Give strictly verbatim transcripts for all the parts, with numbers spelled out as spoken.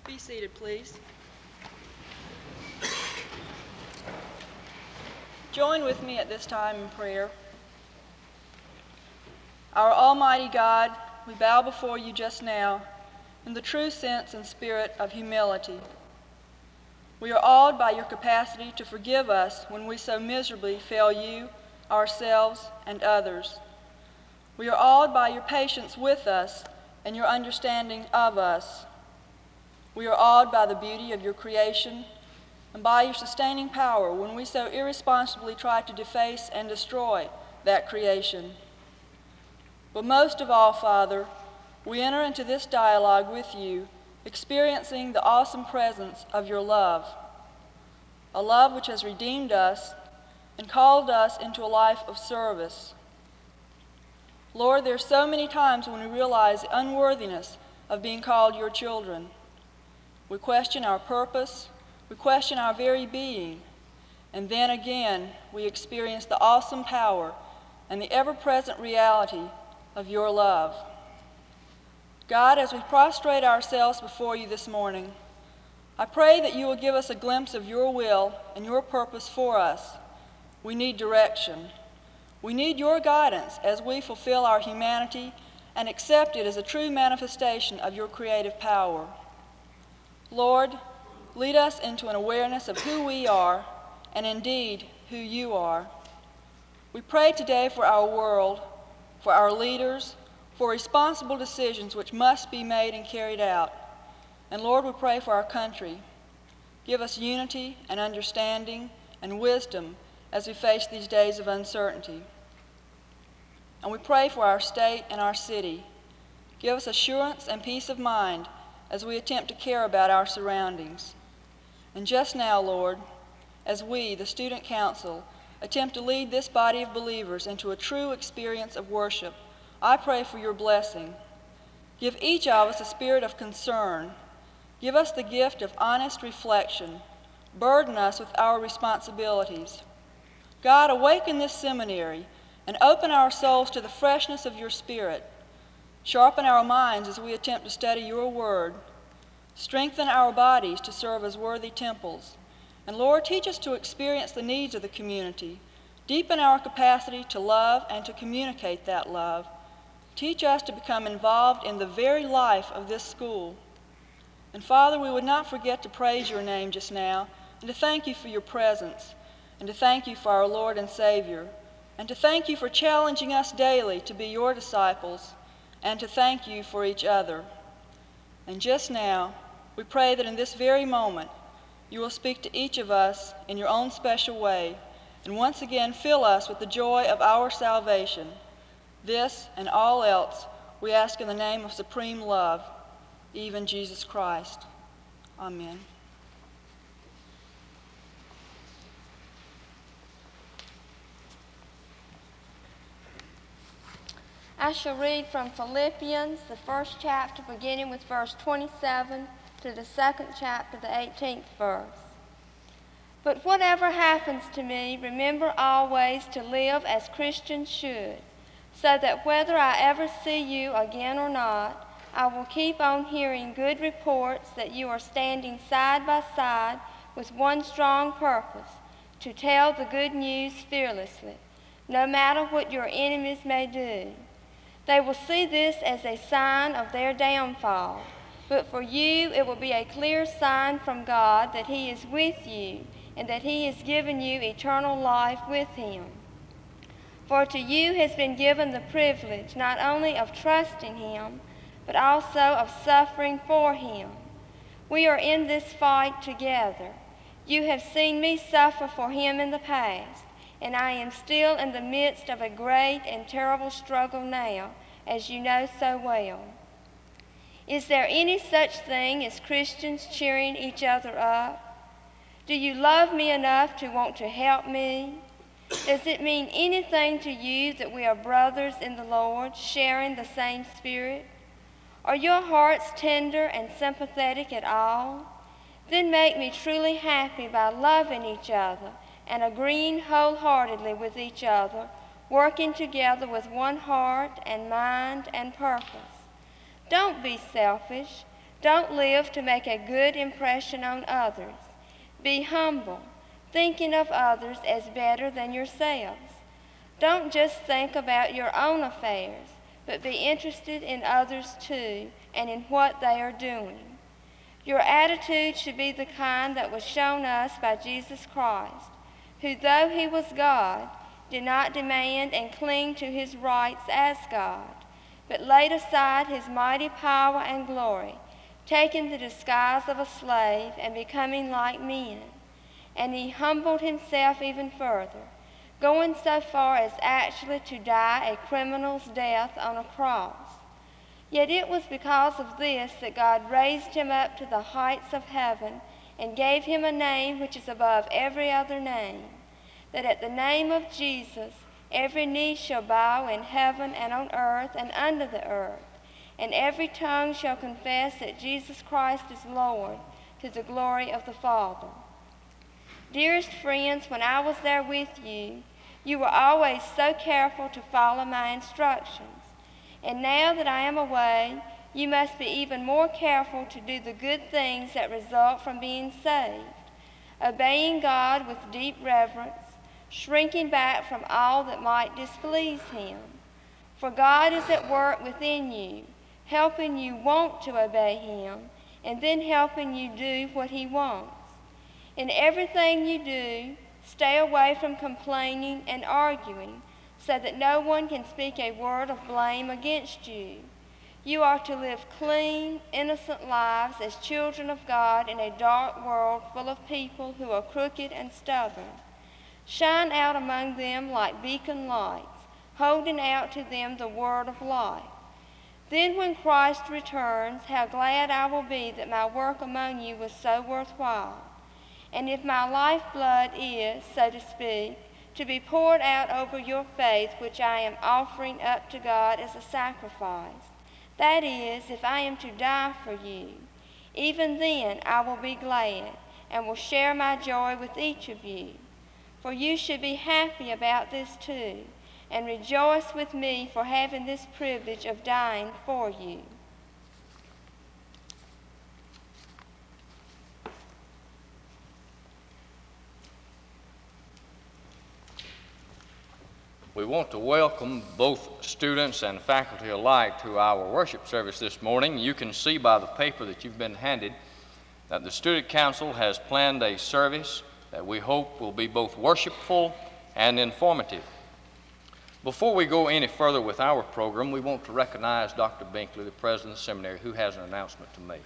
Be seated, please. Join with me at this time in prayer. Our Almighty God, we bow before you just now in the true sense and spirit of humility. We are awed by your capacity to forgive us when we so miserably fail you, ourselves, and others. We are awed by your patience with us and your understanding of us. We are awed by the beauty of your creation and by your sustaining power when we so irresponsibly try to deface and destroy that creation. But most of all, Father, we enter into this dialogue with you, experiencing the awesome presence of your love, a love which has redeemed us and called us into a life of service. Lord, there are so many times when we realize the unworthiness of being called your children. We question our purpose, we question our very being, and then again we experience the awesome power and the ever-present reality of your love. God, as we prostrate ourselves before you this morning, I pray that you will give us a glimpse of your will and your purpose for us. We need direction. We need your guidance as we fulfill our humanity and accept it as a true manifestation of your creative power. Lord, lead us into an awareness of who we are and indeed who you are. We pray today for our world, for our leaders, for responsible decisions which must be made and carried out. And Lord, we pray for our country. Give us unity and understanding and wisdom as we face these days of uncertainty. And we pray for our state and our city. Give us assurance and peace of mind as we attempt to care about our surroundings. And just now, Lord, as we, the Student Council, attempt to lead this body of believers into a true experience of worship, I pray for your blessing. Give each of us a spirit of concern. Give us the gift of honest reflection. Burden us with our responsibilities. God, awaken this seminary and open our souls to the freshness of your Spirit. Sharpen our minds as we attempt to study your word. Strengthen our bodies to serve as worthy temples. And Lord, teach us to experience the needs of the community. Deepen our capacity to love and to communicate that love. Teach us to become involved in the very life of this school. And Father, we would not forget to praise your name just now, and to thank you for your presence, and to thank you for our Lord and Savior, and to thank you for challenging us daily to be your disciples, and to thank you for each other. And just now, we pray that in this very moment, you will speak to each of us in your own special way, and once again fill us with the joy of our salvation. This and all else we ask in the name of supreme love, even Jesus Christ. Amen. I shall read from Philippians, the first chapter, beginning with verse twenty-seven to the second chapter, the eighteenth verse. But whatever happens to me, remember always to live as Christians should, so that whether I ever see you again or not, I will keep on hearing good reports that you are standing side by side with one strong purpose, to tell the good news fearlessly, no matter what your enemies may do. They will see this as a sign of their downfall, but for you it will be a clear sign from God that he is with you and that he has given you eternal life with him. For to you has been given the privilege not only of trusting him, but also of suffering for him. We are in this fight together. You have seen me suffer for him in the past, and I am still in the midst of a great and terrible struggle now, as you know so well. Is there any such thing as Christians cheering each other up? Do you love me enough to want to help me? Does it mean anything to you that we are brothers in the Lord, sharing the same Spirit? Are your hearts tender and sympathetic at all? Then make me truly happy by loving each other and agreeing wholeheartedly with each other, working together with one heart and mind and purpose. Don't be selfish. Don't live to make a good impression on others. Be humble, thinking of others as better than yourselves. Don't just think about your own affairs, but be interested in others too and in what they are doing. Your attitude should be the kind that was shown us by Jesus Christ, who, though he was God, did not demand and cling to his rights as God, but laid aside his mighty power and glory, taking the disguise of a slave and becoming like men. And he humbled himself even further, going so far as actually to die a criminal's death on a cross. Yet it was because of this that God raised him up to the heights of heaven and gave him a name which is above every other name, that at the name of Jesus every knee shall bow in heaven and on earth and under the earth, and every tongue shall confess that Jesus Christ is Lord, to the glory of the Father. Dearest friends, when I was there with you, you were always so careful to follow my instructions. And now that I am away, you must be even more careful to do the good things that result from being saved, obeying God with deep reverence, shrinking back from all that might displease him. For God is at work within you, helping you want to obey him, and then helping you do what he wants. In everything you do, stay away from complaining and arguing, so that no one can speak a word of blame against you. You are to live clean, innocent lives as children of God in a dark world full of people who are crooked and stubborn. Shine out among them like beacon lights, holding out to them the word of life. Then when Christ returns, how glad I will be that my work among you was so worthwhile. And if my lifeblood is, so to speak, to be poured out over your faith, which I am offering up to God as a sacrifice, that is, if I am to die for you, even then I will be glad and will share my joy with each of you. For you should be happy about this too, and rejoice with me for having this privilege of dying for you. We want to welcome both students and faculty alike to our worship service this morning. You can see by the paper that you've been handed that the Student Council has planned a service that we hope will be both worshipful and informative. Before we go any further with our program, we want to recognize Doctor Binkley, the president of the seminary, who has an announcement to make.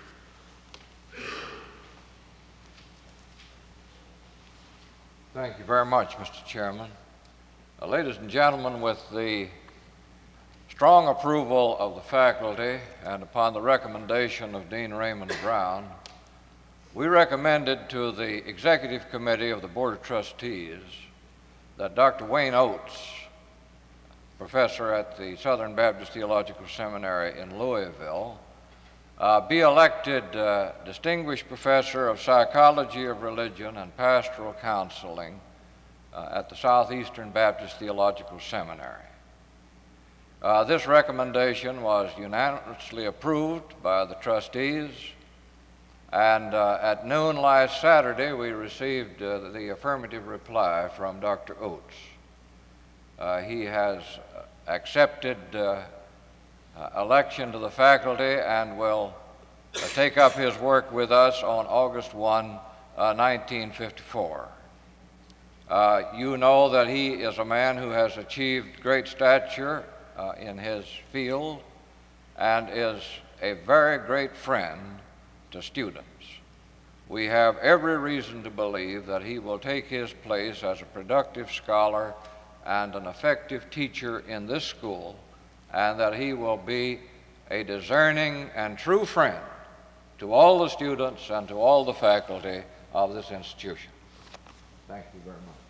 Thank you very much, Mister Chairman. Uh, ladies and gentlemen, with the strong approval of the faculty and upon the recommendation of Dean Raymond Brown, we recommended to the Executive Committee of the Board of Trustees that Doctor Wayne Oates, professor at the Southern Baptist Theological Seminary in Louisville, uh, be elected uh, Distinguished Professor of Psychology of Religion and Pastoral Counseling Uh, at the Southeastern Baptist Theological Seminary. Uh, this recommendation was unanimously approved by the trustees, and uh, at noon last Saturday we received uh, the affirmative reply from Doctor Oates. Uh, he has accepted uh, uh, election to the faculty and will uh, take up his work with us on August first, uh, nineteen fifty-four. Uh, you know that he is a man who has achieved great stature uh, in his field and is a very great friend to students. We have every reason to believe that he will take his place as a productive scholar and an effective teacher in this school, and that he will be a discerning and true friend to all the students and to all the faculty of this institution. Thank you very much.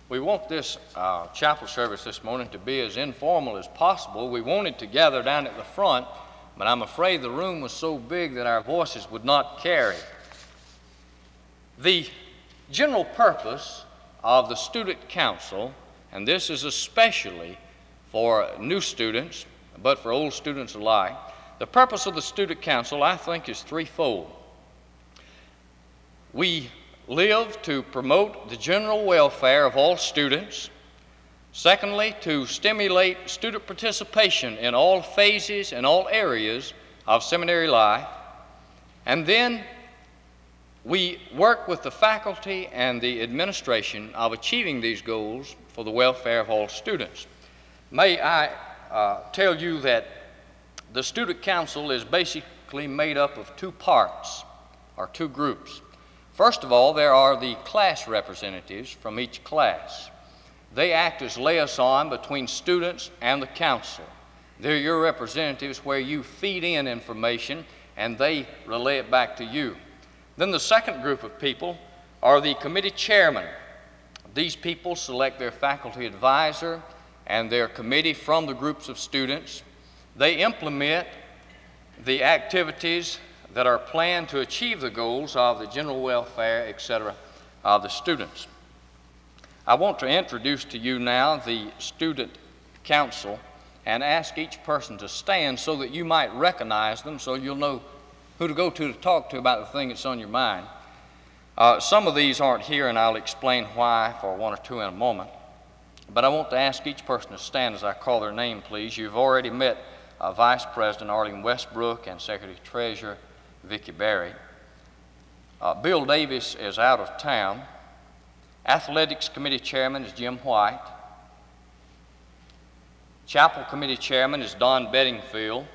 We want this uh, chapel service this morning to be as informal as possible. We wanted to gather down at the front, but I'm afraid the room was so big that our voices would not carry. The general purpose of the Student Council, and this is especially for new students, but for old students alike, the purpose of the Student Council, I think, is threefold. We live to promote the general welfare of all students. Secondly, to stimulate student participation in all phases and all areas of seminary life. And then we work with the faculty and the administration of achieving these goals for the welfare of all students. May I uh, tell you that the Student Council is basically made up of two parts, or two groups. First of all, there are the class representatives from each class. They act as liaison between students and the council. They're your representatives where you feed in information and they relay it back to you. Then the second group of people are the committee chairmen. These people select their faculty advisor and their committee from the groups of students. They implement the activities that are planned to achieve the goals of the general welfare, et cetera, of the students. I want to introduce to you now the Student Council and ask each person to stand so that you might recognize them, so you'll know who to go to to talk to about the thing that's on your mind. Uh, some of these aren't here, and I'll explain why for one or two in a moment. But I want to ask each person to stand as I call their name, please. You've already met uh, Vice President Arlene Westbrook and Secretary Treasurer Vicki Berry. Uh, Bill Davis is out of town. Athletics Committee Chairman is Jim White. Chapel Committee Chairman is Don Bedingfield.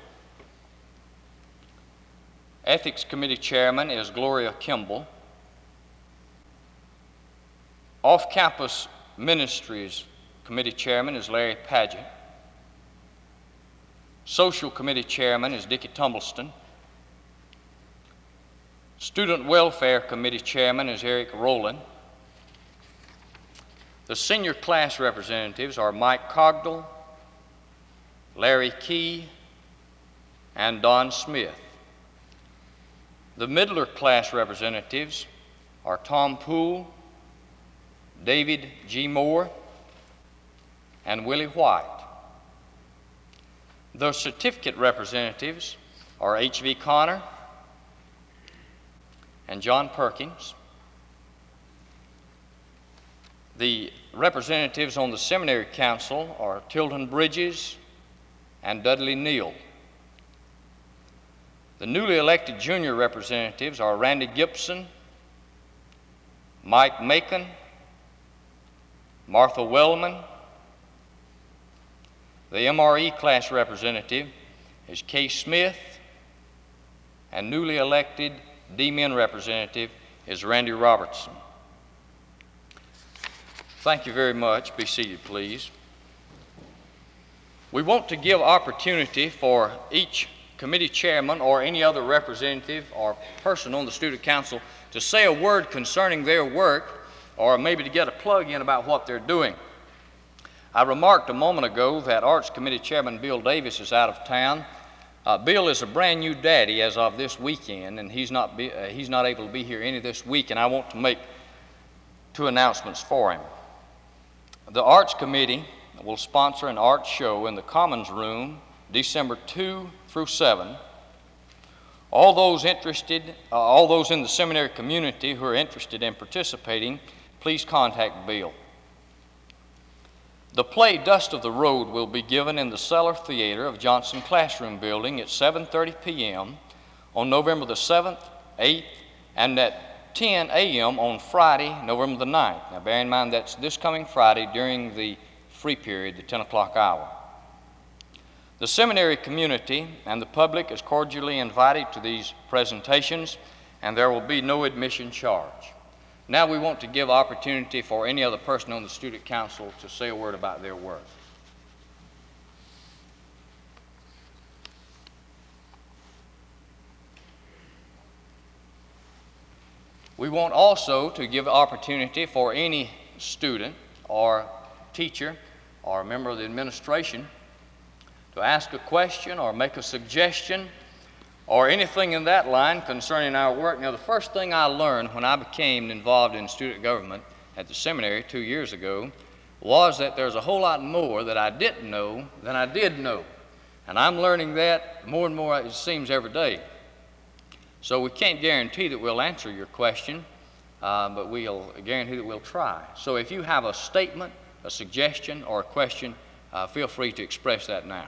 Ethics Committee Chairman is Gloria Kimball. Off-Campus Ministries Committee Chairman is Larry Paget. Social Committee Chairman is Dickie Tumbleston. Student Welfare Committee Chairman is Eric Rowland. The senior class representatives are Mike Cogdell, Larry Key, and Don Smith. The middler class representatives are Tom Poole, David G. Moore, and Willie White. The certificate representatives are H V Connor and John Perkins. The representatives on the Seminary Council are Tilden Bridges and Dudley Neal. The newly elected junior representatives are Randy Gibson, Mike Macon, Martha Wellman. The M R E class representative is Kay Smith, and newly elected D-Min representative is Randy Robertson. Thank you very much. Be seated, please. We want to give opportunity for each committee chairman or any other representative or person on the Student Council to say a word concerning their work, or maybe to get a plug in about what they're doing. I remarked a moment ago that Arts Committee Chairman Bill Davis is out of town. Uh, Bill is a brand new daddy as of this weekend, and he's not, be, uh, he's not able to be here any this week, and I want to make two announcements for him. The Arts Committee will sponsor an art show in the Commons Room December second through seventh. All those interested, uh, all those in the seminary community who are interested in participating, please contact Bill. The play Dust of the Road will be given in the Cellar Theater of Johnson Classroom Building at seven thirty p m on November the seventh, eighth, and at ten a m on Friday, November the ninth. Now bear in mind that's this coming Friday during the free period, the ten o'clock hour. The seminary community and the public is cordially invited to these presentations, and there will be no admission charge. Now we want to give opportunity for any other person on the Student Council to say a word about their work. We want also to give opportunity for any student or teacher or a member of the administration to ask a question or make a suggestion or anything in that line concerning our work. Now, the first thing I learned when I became involved in student government at the seminary two years ago was that there's a whole lot more that I didn't know than I did know. And I'm learning that more and more, it seems, every day. So we can't guarantee that we'll answer your question, uh, but we'll guarantee that we'll try. So if you have a statement, a suggestion, or a question, uh, feel free to express that now.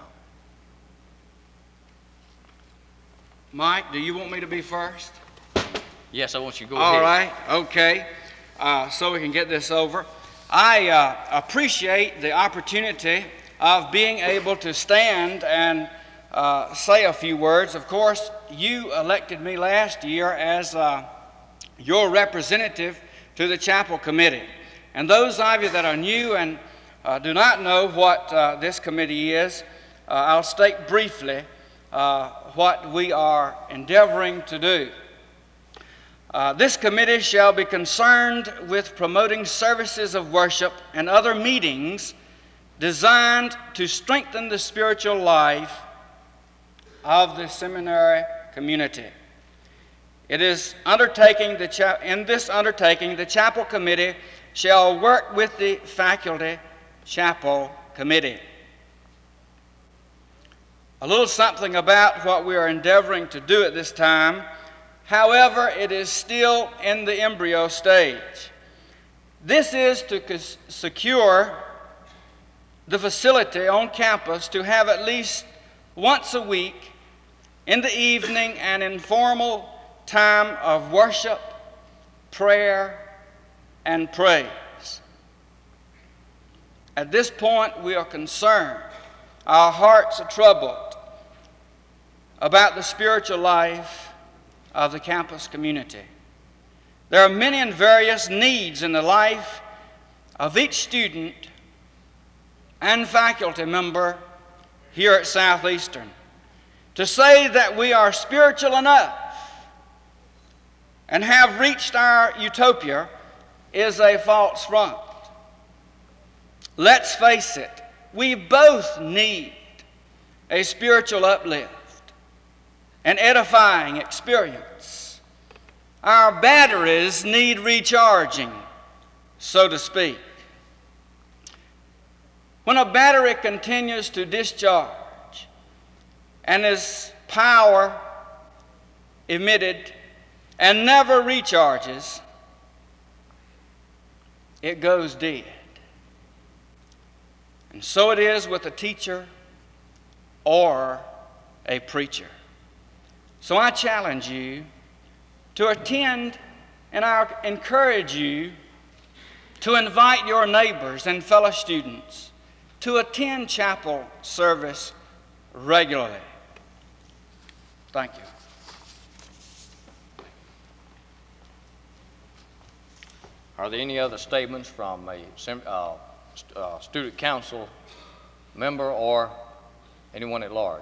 Mike, do you want me to be first? Yes, I want you to go All ahead. right, okay. Uh, so we can get this over. I uh, appreciate the opportunity of being able to stand and uh, say a few words. Of course, you elected me last year as uh, your representative to the chapel committee. And those of you that are new and uh, do not know what uh, this committee is, uh, I'll state briefly uh, what we are endeavoring to do. Uh, this committee shall be concerned with promoting services of worship and other meetings designed to strengthen the spiritual life of the seminary community. It is undertaking the cha- in this undertaking, the chapel committee shall work with the faculty chapel committee. A little something about what we are endeavoring to do at this time. However, it is still in the embryo stage. This is to secure the facility on campus to have at least once a week in the evening an informal time of worship, prayer, and praise. At this point, we are concerned. Our hearts are troubled about the spiritual life of the campus community. There are many and various needs in the life of each student and faculty member here at Southeastern. To say that we are spiritual enough and have reached our utopia is a false front. Let's face it, we both need a spiritual uplift, an edifying experience. Our batteries need recharging, so to speak. When a battery continues to discharge and is power emitted and never recharges, it goes dead. And so it is with a teacher or a preacher. So I challenge you to attend, and I encourage you to invite your neighbors and fellow students to attend chapel service regularly. Thank you. Are there any other statements from a uh, uh, student council member or anyone at large?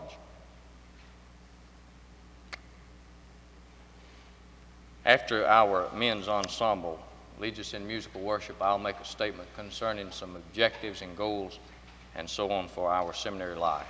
After our men's ensemble leads us in musical worship, I'll make a statement concerning some objectives and goals and so on for our seminary life.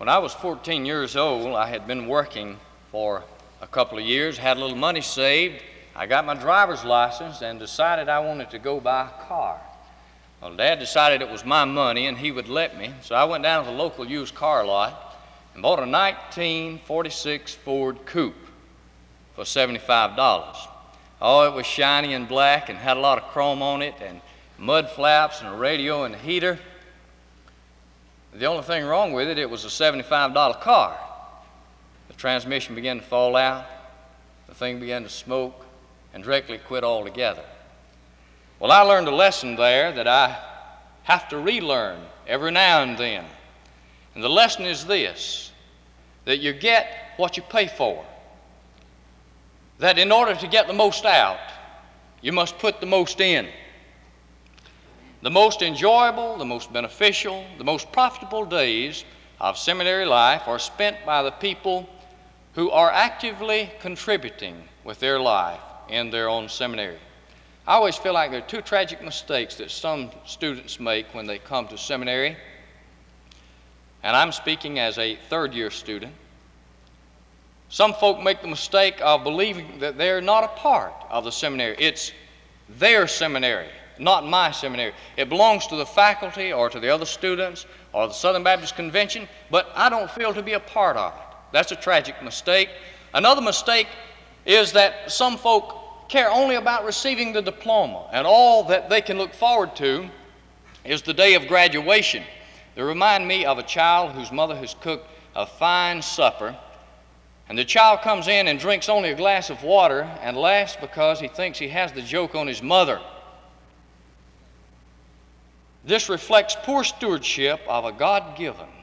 When I was fourteen years old, I had been working for a couple of years, had a little money saved. I got my driver's license and decided I wanted to go buy a car. Well, Dad decided it was my money and he would let me, so I went down to the local used car lot and bought a nineteen forty-six Ford Coupe for seventy-five dollars. Oh, it was shiny and black and had a lot of chrome on it and mud flaps and a radio and a heater. The only thing wrong with it, it was a seventy-five dollar car. The transmission began to fall out, the thing began to smoke, and directly quit altogether. Well, I learned a lesson there that I have to relearn every now and then. And the lesson is this, that you get what you pay for. That in order to get the most out, you must put the most in. The most enjoyable, the most beneficial, the most profitable days of seminary life are spent by the people who are actively contributing with their life in their own seminary. I always feel like there are two tragic mistakes that some students make when they come to seminary, and I'm speaking as a third-year student. Some folk make the mistake of believing that they're not a part of the seminary. It's their seminary, not my seminary. It belongs to the faculty or to the other students or the Southern Baptist Convention, but I don't feel to be a part of it. That's a tragic mistake. Another mistake is that some folk care only about receiving the diploma, and all that they can look forward to is the day of graduation. They remind me of a child whose mother has cooked a fine supper, and the child comes in and drinks only a glass of water and laughs because he thinks he has the joke on his mother. This reflects poor stewardship of a God-given